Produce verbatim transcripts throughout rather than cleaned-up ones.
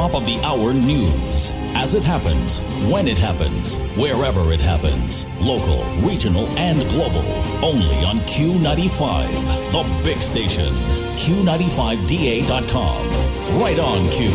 top of the hour news. As it happens, when it happens, wherever it happens. Local, regional, and global. Only on Q ninety-five, the big station. Q ninety-five D A dot com. Right on Q.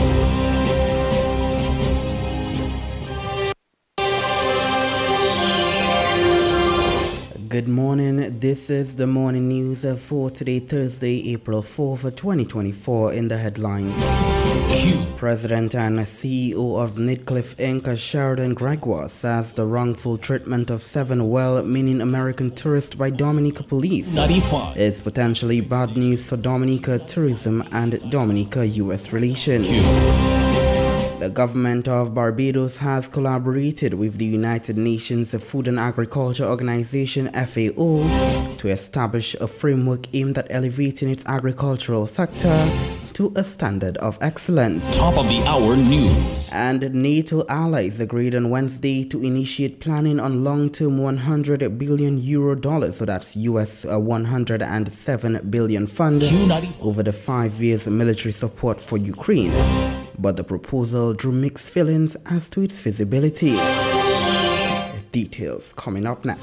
Good morning. This is the morning news for today, Thursday, April fourth, twenty twenty-four. In the headlines, Q. President and C E O of Nidcliff Incorporated, Sheridan Gregoire, says the wrongful treatment of seven well-meaning American tourists by Dominica police ninety-five is potentially bad news for Dominica tourism and Dominica U S relations. Q. The government of Barbados has collaborated with the United Nations Food and Agriculture Organization F A O to establish a framework aimed at elevating its agricultural sector to a standard of excellence. Top of the hour news. And NATO allies agreed on Wednesday to initiate planning on long-term one hundred billion euro dollars, so that's U S uh, one hundred seven billion fund over the five years military support for Ukraine. But the proposal drew mixed feelings as to its feasibility. Details coming up next.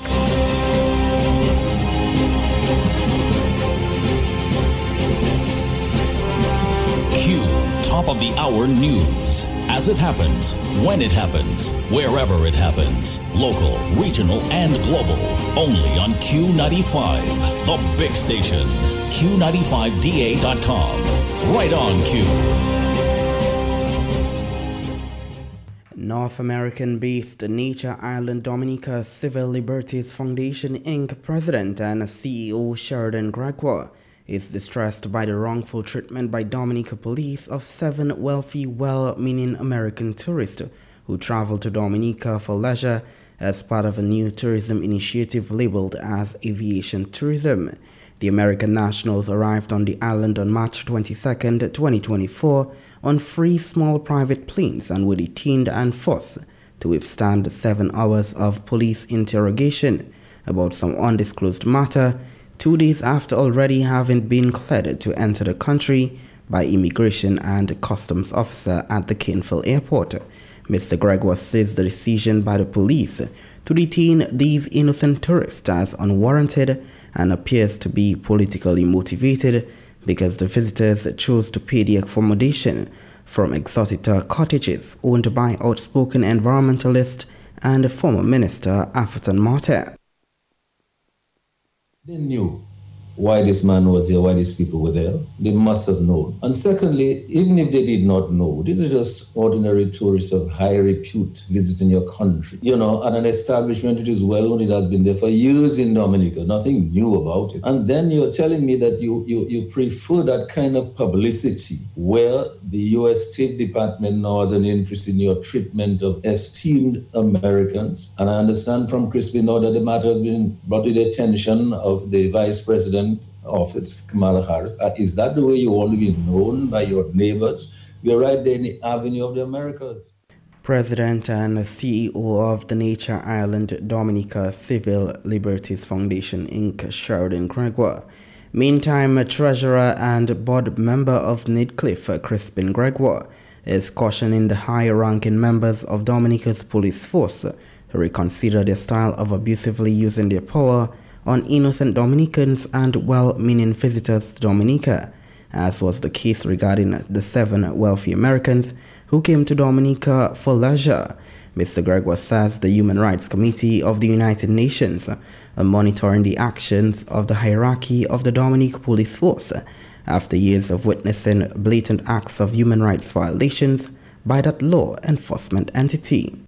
Q. Top of the hour news. As it happens, when it happens, wherever it happens. Local, regional, and global. Only on Q ninety-five, the big station. Q ninety-five D A dot com. Right on Q. North American-based Nature Island Dominica Civil Liberties Foundation Incorporated President and C E O Sheridan Gregoire is distressed by the wrongful treatment by Dominica police of seven wealthy, well-meaning American tourists who traveled to Dominica for leisure as part of a new tourism initiative labeled as aviation tourism. The American nationals arrived on the island on March twenty-second, twenty twenty-four on three small private planes and were detained and forced to withstand seven hours of police interrogation about some undisclosed matter, two days after already having been cleared to enter the country by immigration and customs officer at the Caneville airport. Mister Gregoire says the decision by the police to detain these innocent tourists as unwarranted and appears to be politically motivated because the visitors chose to pay the accommodation from Exotica cottages owned by outspoken environmentalist and former minister Atherton Martell. They knew why this man was here, why these people were there. They must have known. And secondly, even if they did not know, these are just ordinary tourists of high repute visiting your country. You know, at an establishment it is well known, it has been there for years in Dominica, nothing new about it. And then you're telling me that you, you, you prefer that kind of publicity where the U S State Department now has an interest in your treatment of esteemed Americans. And I understand from Crispy now that the matter has been brought to the attention of the Vice President office, Kamala Harris. Uh, is that the way you want to be known by your neighbors? You're right there in the Avenue of the Americas. President and C E O of the Nature Island Dominica Civil Liberties Foundation Incorporated, Sheridan Gregoire. Meantime, Treasurer and board member of Nidcliff, Crispin Gregoire, is cautioning the high-ranking members of Dominica's police force to reconsider their style of abusively using their power on innocent Dominicans and well-meaning visitors to Dominica, as was the case regarding the seven wealthy Americans who came to Dominica for leisure. Mister Gregoire says the Human Rights Committee of the United Nations are monitoring the actions of the hierarchy of the Dominica Police Force after years of witnessing blatant acts of human rights violations by that law enforcement entity.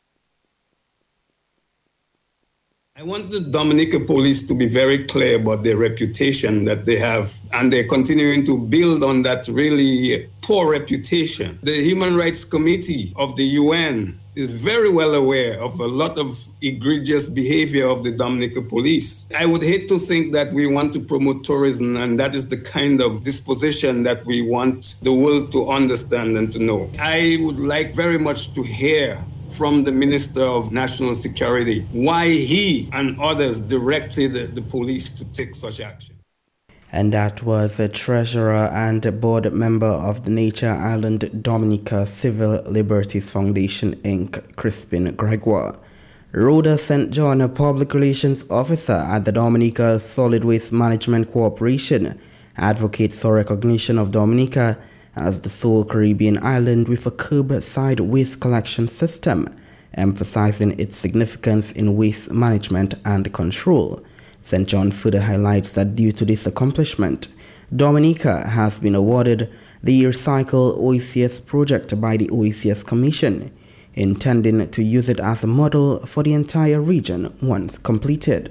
I want the Dominica police to be very clear about their reputation that they have, and they're continuing to build on that really poor reputation. The Human Rights Committee of the U N is very well aware of a lot of egregious behavior of the Dominica police. I would hate to think that we want to promote tourism, and that is the kind of disposition that we want the world to understand and to know. I would like very much to hear from the Minister of National Security why he and others directed the police to take such action. And that was a treasurer and board member of the Nature Island Dominica Civil Liberties Foundation, Incorporated, Crispin Gregoire. Rhoda Saint John, a public relations officer at the Dominica Solid Waste Management Corporation, advocates for recognition of Dominica as the sole Caribbean island with a curbside waste collection system, emphasizing its significance in waste management and control. Saint John further highlights that due to this accomplishment, Dominica has been awarded the Recycle O E C S project by the O E C S Commission, intending to use it as a model for the entire region once completed.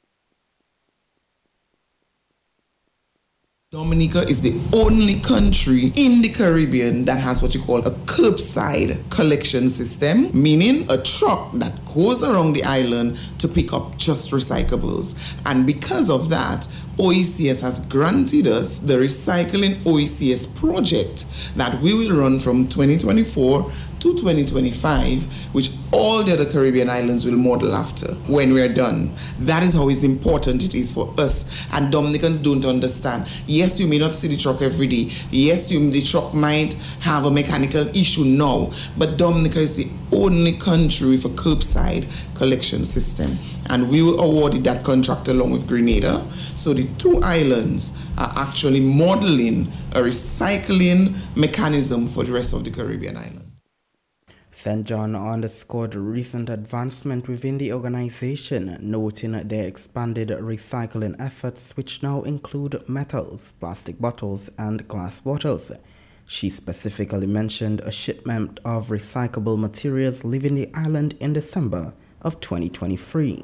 Dominica is the only country in the Caribbean that has what you call a curbside collection system, meaning a truck that goes around the island to pick up just recyclables. And because of that, O E C S has granted us the Recycling O E C S project that we will run from twenty twenty-four to twenty twenty-five, which all the other Caribbean islands will model after when we're done. That is how important it is for us. And Dominicans don't understand. Yes, you may not see the truck every day. Yes, you, the truck might have a mechanical issue now, but Dominica is the only country with a curbside collection system. And we were awarded that contract along with Grenada. So the two islands are actually modeling a recycling mechanism for the rest of the Caribbean islands. Saint John underscored recent advancement within the organization, noting their expanded recycling efforts, which now include metals, plastic bottles, and glass bottles. She specifically mentioned a shipment of recyclable materials leaving the island in December of twenty twenty-three.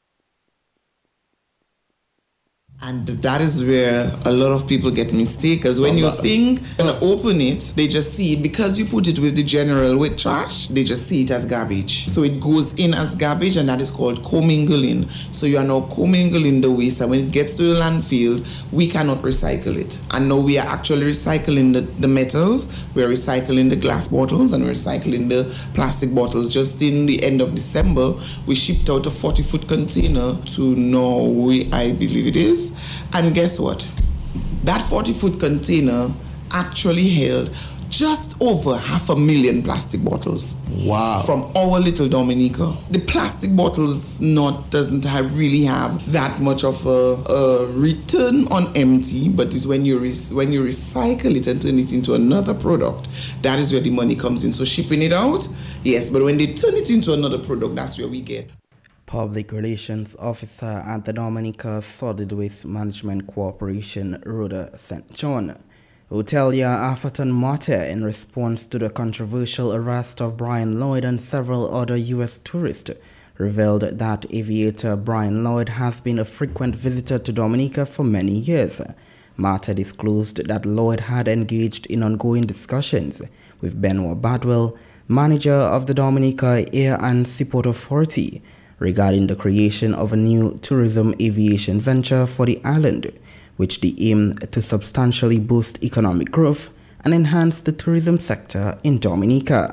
And that is where a lot of people get mistaken, because when you think you're going to open it, they just see it, because you put it with the general with trash, they just see it as garbage. So it goes in as garbage, and that is called commingling. So you are now commingling the waste, and when it gets to the landfill, we cannot recycle it. And now we are actually recycling the, the metals, we're recycling the glass bottles, and we're recycling the plastic bottles. Just in the end of December, we shipped out a forty foot container to Norway, I believe it is. And guess what? That forty foot container actually held just over half a million plastic bottles. Wow. From our little Dominica. The plastic bottles not doesn't have really have that much of a, a return on empty, but is when you re- when you recycle it and turn it into another product, that is where the money comes in. So shipping it out, yes, but when they turn it into another product, that's where we get. Public Relations Officer at the Dominica Solid Waste Management Corporation, Rhoda Saint John. Otelia Atherton Martyr, in response to the controversial arrest of Brian Lloyd and several other U S tourists, revealed that aviator Brian Lloyd has been a frequent visitor to Dominica for many years. Martyr disclosed that Lloyd had engaged in ongoing discussions with Benoit Badwell, manager of the Dominica Air and Seaport Authority, regarding the creation of a new tourism aviation venture for the island, which they aim to substantially boost economic growth and enhance the tourism sector in Dominica.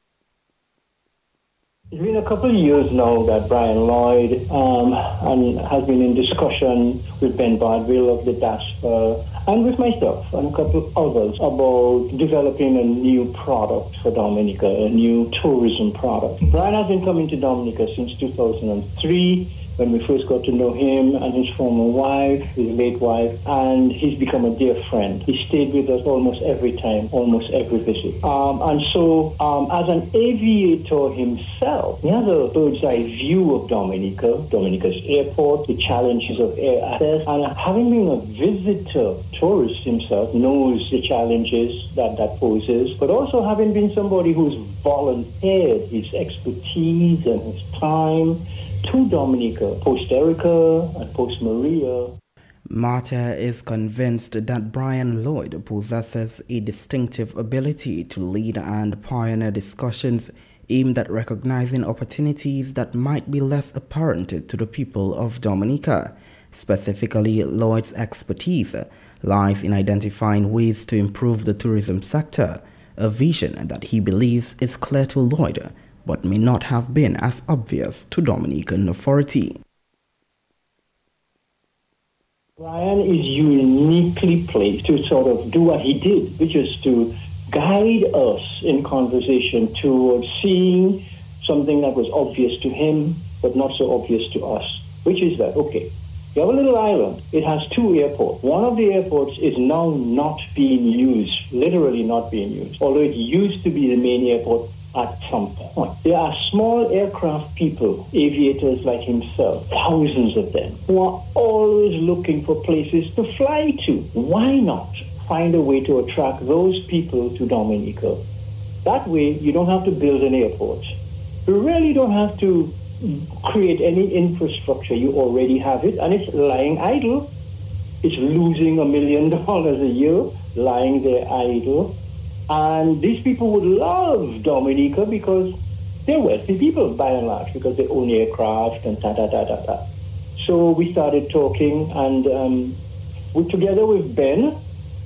It's been a couple of years now that Brian Lloyd um, and has been in discussion with Ben Badwell of the Dasper and with myself and a couple of others about developing a new product for Dominica, a new tourism product. Brian has been coming to Dominica since two thousand three, when we first got to know him and his former wife, his late wife, and he's become a dear friend. He stayed with us almost every time, almost every visit. Um, and so, um, as an aviator himself, he has a bird's eye view of Dominica, Dominica's airport, the challenges of air access, and having been a visitor, tourist himself, knows the challenges that that poses, but also having been somebody who's volunteered his expertise and his time to Dominica, post-Erica and post-Maria. Martyr is convinced that Brian Lloyd possesses a distinctive ability to lead and pioneer discussions aimed at recognizing opportunities that might be less apparent to the people of Dominica. Specifically, Lloyd's expertise lies in identifying ways to improve the tourism sector, a vision that he believes is clear to Lloyd, but may not have been as obvious to Dominican authority. Brian is uniquely placed to sort of do what he did, which is to guide us in conversation towards seeing something that was obvious to him, but not so obvious to us, which is that, okay, you have a little island. It has two airports. One of the airports is now not being used, literally not being used, although it used to be the main airport at some point. There are small aircraft people, aviators like himself, thousands of them, who are always looking for places to fly to. Why not find a way to attract those people to Dominica? That way, you don't have to build an airport. You really don't have to create any infrastructure. You already have it, and it's lying idle. It's losing a million dollars a year, lying there idle. And these people would love Dominica because they're wealthy people, by and large, because they own aircraft and ta-ta-ta-ta-ta. So we started talking, and um, we, together with Ben,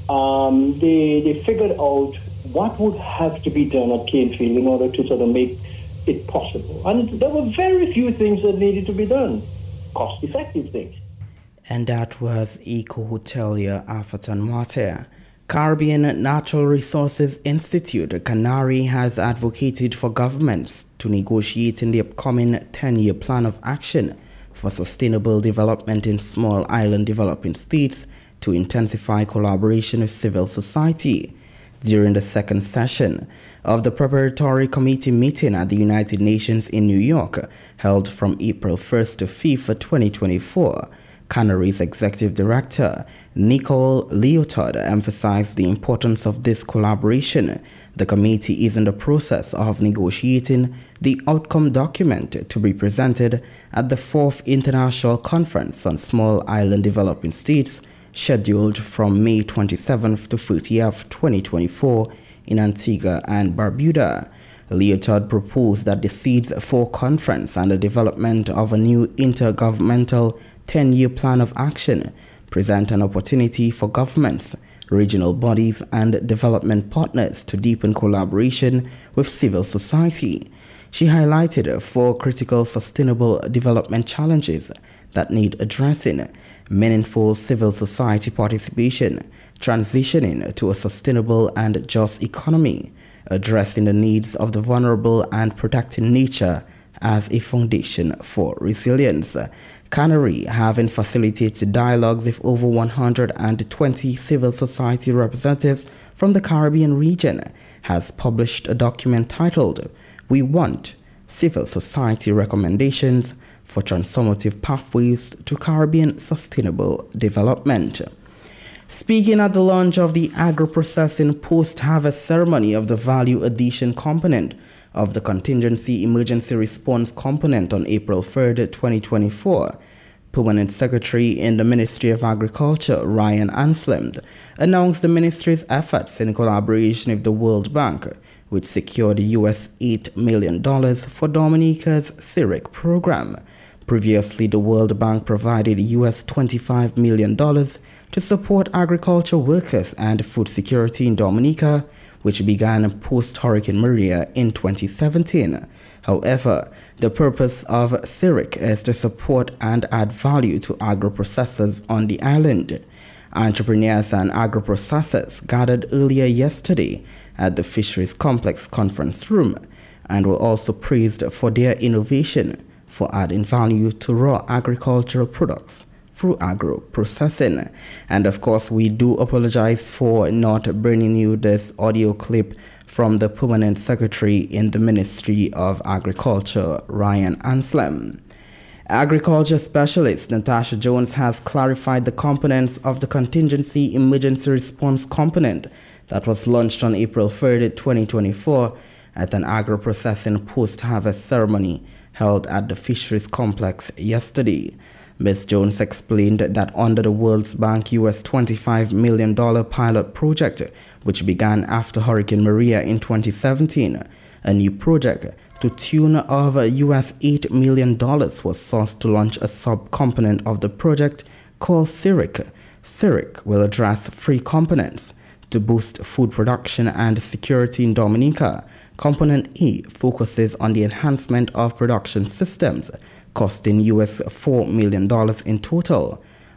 um, they, they figured out what would have to be done at Canefield in order to sort of make it possible. And there were very few things that needed to be done, cost-effective things. And that was eco-hotelier Afatan Mate. Caribbean Natural Resources Institute, Canary, has advocated for governments to negotiate in the upcoming ten-year plan of action for sustainable development in small island developing states to intensify collaboration with civil society. During the second session of the preparatory committee meeting at the United Nations in New York, held from April first to fifth, twenty twenty-four, Canary's executive director, Nicole Leotard, emphasized the importance of this collaboration. The committee is in the process of negotiating the outcome document to be presented at the fourth International Conference on Small Island Developing States, scheduled from May twenty-seventh to thirtieth, twenty twenty-four in Antigua and Barbuda. Leotard proposed that the Seeds for Conference and the development of a new intergovernmental ten-year plan of action present an opportunity for governments, regional bodies, and development partners to deepen collaboration with civil society. She highlighted four critical sustainable development challenges that need addressing: meaningful civil society participation, transitioning to a sustainable and just economy, addressing the needs of the vulnerable, and protecting nature as a foundation for resilience. Canary, having facilitated dialogues with over one hundred twenty civil society representatives from the Caribbean region, has published a document titled "We Want Civil Society Recommendations for Transformative Pathways to Caribbean Sustainable Development." Speaking at the launch of the agro-processing post-harvest ceremony of the value addition component of the Contingency Emergency Response Component on April third, twenty twenty-four, Permanent Secretary in the Ministry of Agriculture, Ryan Anselm, announced the ministry's efforts in collaboration with the World Bank, which secured U S eight million dollars for Dominica's C I R I C program. Previously, the World Bank provided U S twenty-five million dollars to support agriculture workers and food security in Dominica, which began post-Hurricane Maria in twenty seventeen. However, the purpose of C I R I C is to support and add value to agro-processors on the island. Entrepreneurs and agro-processors gathered earlier yesterday at the Fisheries Complex Conference Room and were also praised for their innovation for adding value to raw agricultural products through agro-processing. And of course, we do apologize for not bringing you this audio clip from the Permanent Secretary in the Ministry of Agriculture, Ryan Anselm. Agriculture Specialist Natasha Jones has clarified the components of the Contingency Emergency Response Component that was launched on April third, twenty twenty-four at an agro-processing post-harvest ceremony held at the Fisheries Complex yesterday. Miz Jones explained that under the World Bank U S twenty-five million dollars pilot project, which began after Hurricane Maria in twenty seventeen, a new project to tune of U S eight million dollars was sourced to launch a sub-component of the project called C I R I C. C I R I C will address three components to boost food production and security in Dominica. Component A focuses on the enhancement of production systems, costing U S four million dollars in total.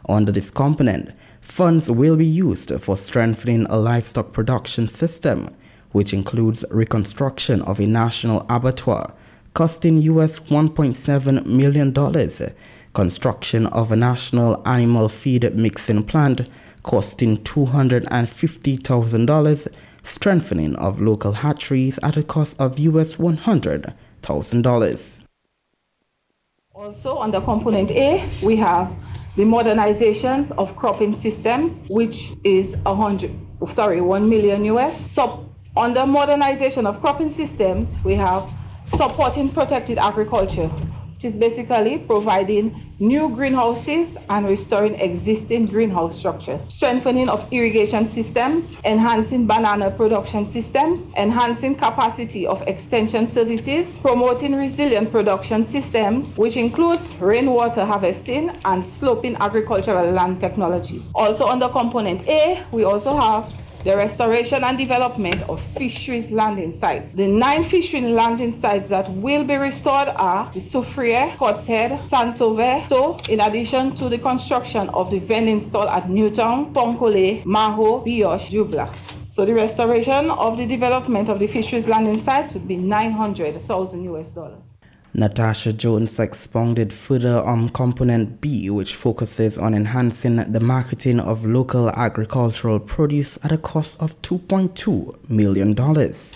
Under this component, funds will be used for strengthening a livestock production system, which includes reconstruction of a national abattoir costing U S one point seven million dollars, construction of a national animal feed mixing plant costing two hundred fifty thousand dollars, strengthening of local hatcheries at a cost of U S one hundred thousand dollars. Also, under component A, we have the modernizations of cropping systems, which is a hundred, sorry, one million U S. So, under modernization of cropping systems, we have supporting protected agriculture, which is basically providing new greenhouses and restoring existing greenhouse structures, strengthening of irrigation systems, enhancing banana production systems, enhancing capacity of extension services, promoting resilient production systems, which includes rainwater harvesting and sloping agricultural land technologies. Also under component A, we also have the restoration and development of fisheries landing sites. The nine fishery landing sites that will be restored are the Soufriere, Cots Head, Saint-Sauveur, so in addition to the construction of the vending stall at Newtown, Ponkole, Maho, Bioche, Dubla. So the restoration of the development of the fisheries landing sites would be nine hundred thousand U S dollars. Natasha Jones expounded further on component B, which focuses on enhancing the marketing of local agricultural produce at a cost of two point two million dollars.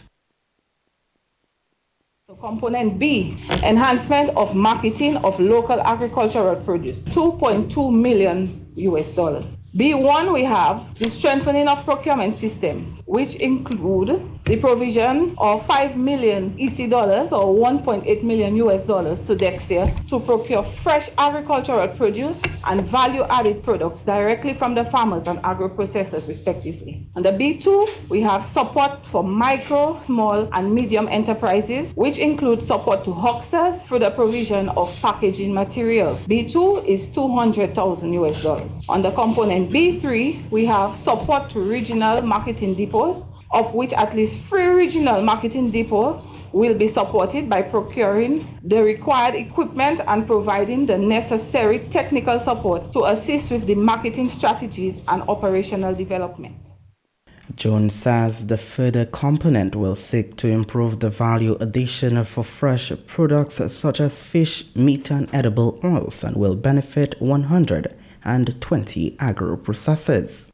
So component B, enhancement of marketing of local agricultural produce, two point two million U S dollars. B one, we have the strengthening of procurement systems, which include the provision of five million E C dollars or one point eight million U S dollars to Dexia to procure fresh agricultural produce and value-added products directly from the farmers and agro-processors respectively. Under B two, we have support for micro, small and medium enterprises, which include support to hucksters through the provision of packaging material. B two is two hundred thousand U S dollars. Under component B three, we have support to regional marketing depots, of which at least three regional marketing depots will be supported by procuring the required equipment and providing the necessary technical support to assist with the marketing strategies and operational development. Jones says the further component will seek to improve the value addition for fresh products such as fish, meat and edible oils and will benefit one hundred twenty agro-processors.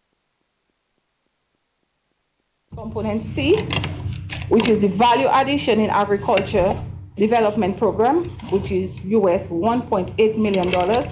Component C, which is the value addition in agriculture development program, which is U S one point eight million dollars,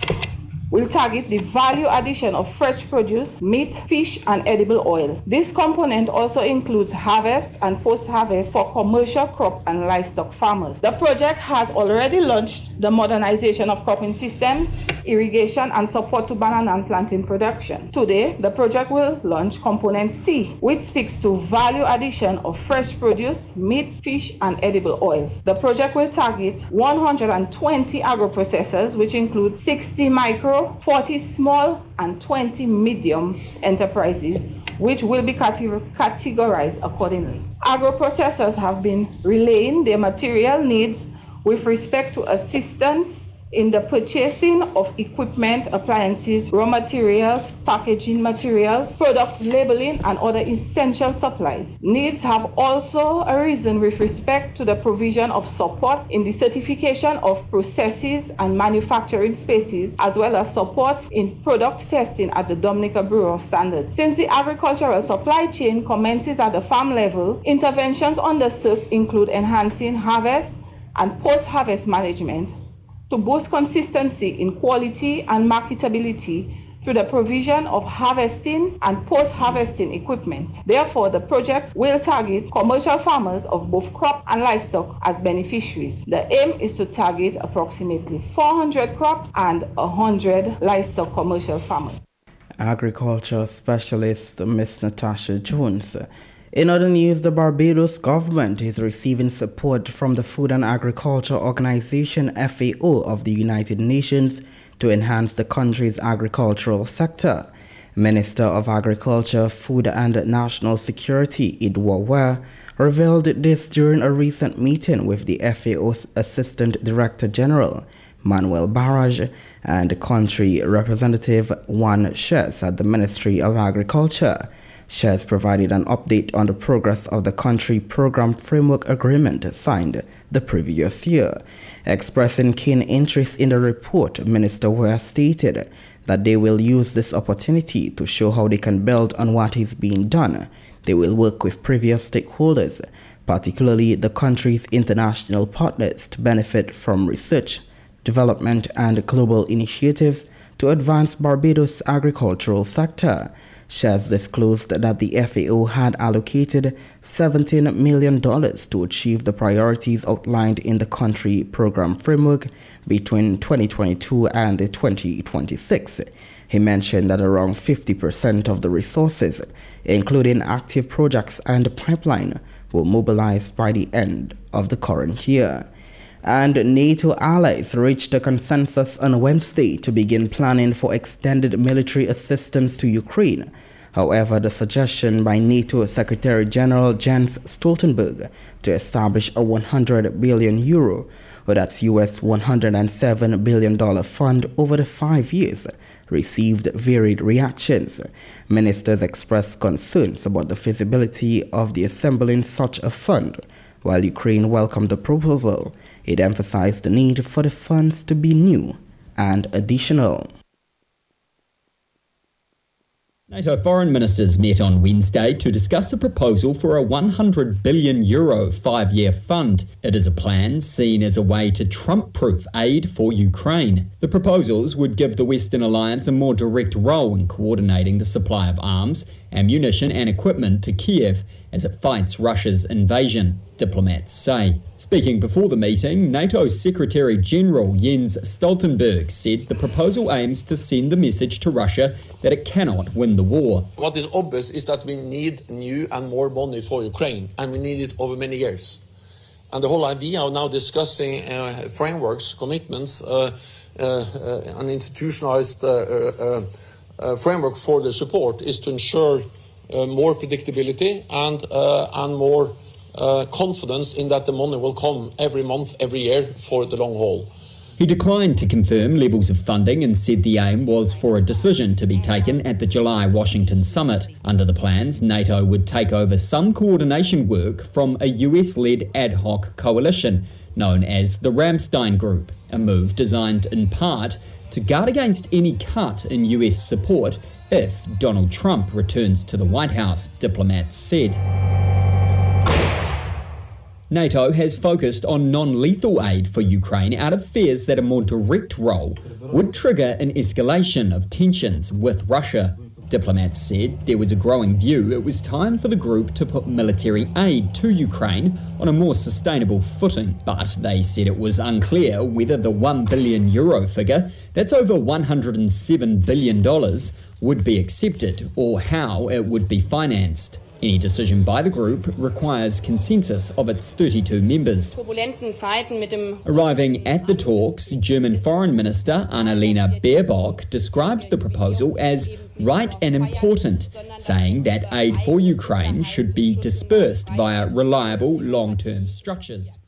will target the value addition of fresh produce, meat, fish, and edible oils. This component also includes harvest and post-harvest for commercial crop and livestock farmers. The project has already launched the modernization of cropping systems, irrigation, and support to banana and plantain production. Today, the project will launch component C, which speaks to value addition of fresh produce, meat, fish, and edible oils. The project will target one hundred twenty agro-processors, which include sixty micro, forty small, and twenty medium enterprises, which will be categorized accordingly. Agro-processors have been relaying their material needs with respect to assistance in the purchasing of equipment, appliances, raw materials, packaging materials, product labeling, and other essential supplies. Needs have also arisen with respect to the provision of support in the certification of processes and manufacturing spaces, as well as support in product testing at the Dominica Bureau of Standards. Since the agricultural supply chain commences at the farm level, interventions on the S I P include enhancing harvest and post-harvest management, to boost consistency in quality and marketability through the provision of harvesting and post-harvesting equipment. Therefore, the project will target commercial farmers of both crop and livestock as beneficiaries. The aim is to target approximately four hundred crop and one hundred livestock commercial farmers. Agriculture specialist Miz Natasha Jones. In other news, the Barbados government is receiving support from the Food and Agriculture Organization F A O of the United Nations to enhance the country's agricultural sector. Minister of Agriculture, Food and National Security Edward Ware revealed this during a recent meeting with the F A O's Assistant Director General, Manuel Barrage, and Country Representative Juan Scherz at the Ministry of Agriculture. Scherz provided an update on the progress of the Country Program Framework Agreement signed the previous year. Expressing keen interest in the report, Minister Weah stated that they will use this opportunity to show how they can build on what is being done. They will work with previous stakeholders, particularly the country's international partners, to benefit from research, development, and global initiatives to advance Barbados' agricultural sector. Scherz disclosed that the F A O had allocated seventeen million dollars to achieve the priorities outlined in the Country Program Framework between twenty twenty-two and twenty twenty-six. He mentioned that around fifty percent of the resources, including active projects and pipeline, were mobilized by the end of the current year. And NATO allies reached a consensus on Wednesday to begin planning for extended military assistance to Ukraine. However, the suggestion by NATO Secretary General Jens Stoltenberg to establish a one hundred billion euro, or that's U S one hundred seven billion dollars fund over the five years, received varied reactions. Ministers expressed concerns about the feasibility of the assembling such a fund. While Ukraine welcomed the proposal, it emphasized the need for the funds to be new and additional. NATO foreign ministers met on Wednesday to discuss a proposal for a one hundred billion euro five-year fund. It is a plan seen as a way to Trump-proof aid for Ukraine. The proposals would give the Western Alliance a more direct role in coordinating the supply of arms, ammunition and equipment to Kiev as it fights Russia's invasion, diplomats say. Speaking before the meeting, NATO's Secretary-General Jens Stoltenberg said the proposal aims to send the message to Russia that it cannot win the war. What is obvious is that we need new and more money for Ukraine, and we need it over many years. And the whole idea of now discussing uh, frameworks, commitments, uh, uh, uh, an institutionalized uh, uh, uh, framework for the support is to ensure uh, more predictability and, uh, and more Uh, confidence in that the money will come every month, every year for the long haul. He declined to confirm levels of funding and said the aim was for a decision to be taken at the July Washington summit. Under the plans, NATO would take over some coordination work from a U S-led ad hoc coalition known as the Ramstein Group, a move designed in part to guard against any cut in U S support if Donald Trump returns to the White House, diplomats said. NATO has focused on non-lethal aid for Ukraine out of fears that a more direct role would trigger an escalation of tensions with Russia. Diplomats said there was a growing view it was time for the group to put military aid to Ukraine on a more sustainable footing, but they said it was unclear whether the one billion euro figure, that's over one hundred seven billion dollars, would be accepted or how it would be financed. Any decision by the group requires consensus of its thirty-two members. Arriving at the talks, German Foreign Minister Annalena Baerbock described the proposal as right and important, saying that aid for Ukraine should be dispersed via reliable long-term structures.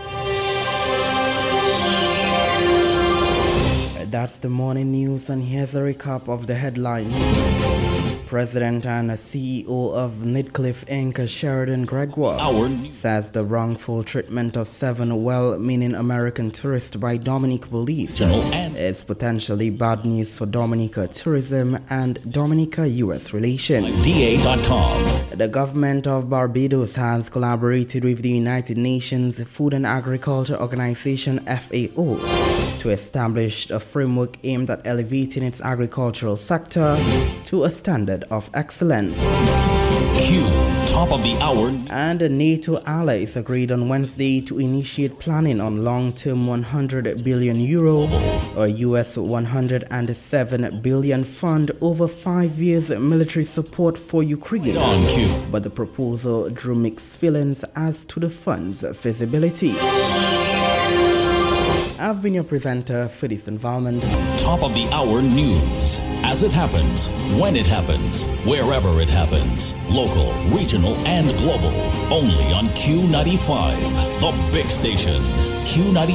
That's the morning news, and here's a recap of the headlines. President and C E O of Nidcliffe Incorporated, Sheridan Gregoire, says the wrongful treatment of seven well-meaning American tourists by Dominica police is potentially bad news for Dominica tourism and Dominica-U S relations. D A dot com. The government of Barbados has collaborated with the United Nations Food and Agriculture Organization, F A O, to establish a framework aimed at elevating its agricultural sector to a standard of excellence. Q, top of the hour. And the NATO allies agreed on Wednesday to initiate planning on long-term one hundred billion euro or U S one hundred seven billion fund over five years military support for Ukraine. On Q. But the proposal drew mixed feelings as to the fund's feasibility. I've been your presenter for this environment. Top of the hour news. As it happens, when it happens, wherever it happens. Local, regional, and global. Only on Q ninety-five, the big station. Q ninety-five.